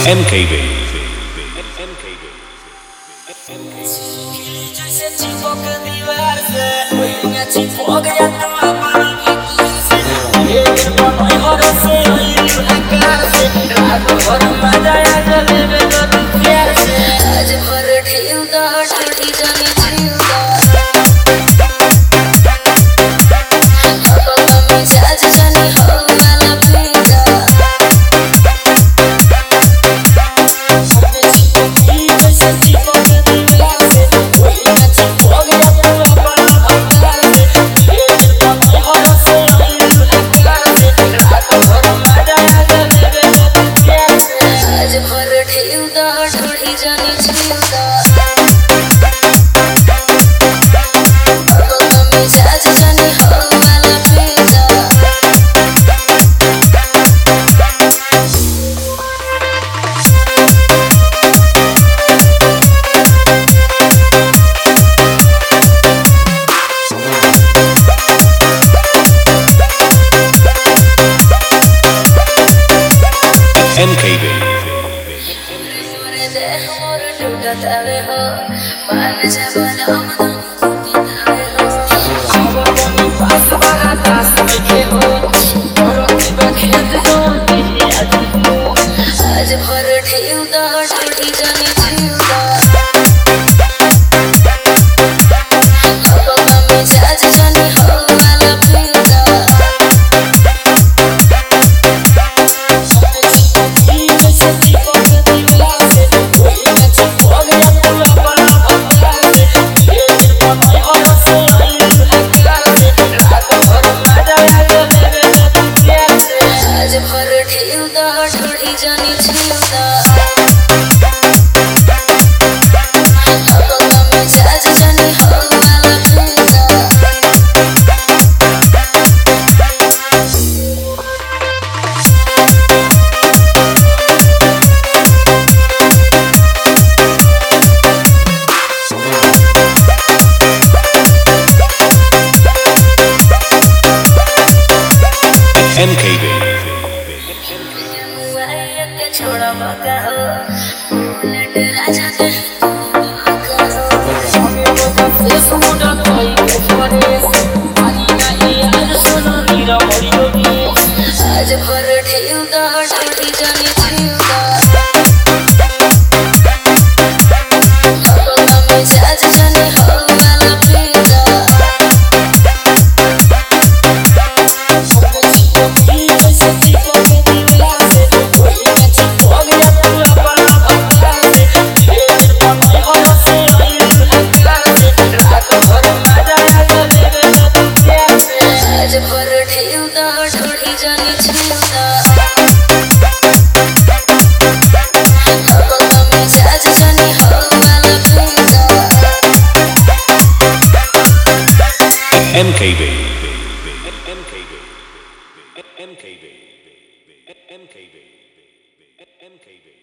MKB. MKB. आज भर ठेवदा ठेवदी जानी ठेवदा बाबा मी साज जानी हो मला पिंदा सच्ची पकड़ी मिलासे कोई नच हो गया पूरा बड़ा बंदा से ये पता हो से रात भर मजा आया मेरे से आज भर ठेवदा ठेवदी जानी ठेवदा MKB. छोड़ा मका हो बुलेट राजा दे आज भर ठेवदा ठेवदी जानी ठेवदा बाबा मी साज जानी हो मला पिंदा सच्ची पकड़ी मिलासे कोई नच हो गया पूरा बड़ा बंदा से ये पता हो से रात भर मजा आया मेरे से आज भर ठेवदा ठेवदी जानी ठेवदा बाबा मी साज जानी हो मला पिंदा MKB. MKB. MKB. MKB. MKB.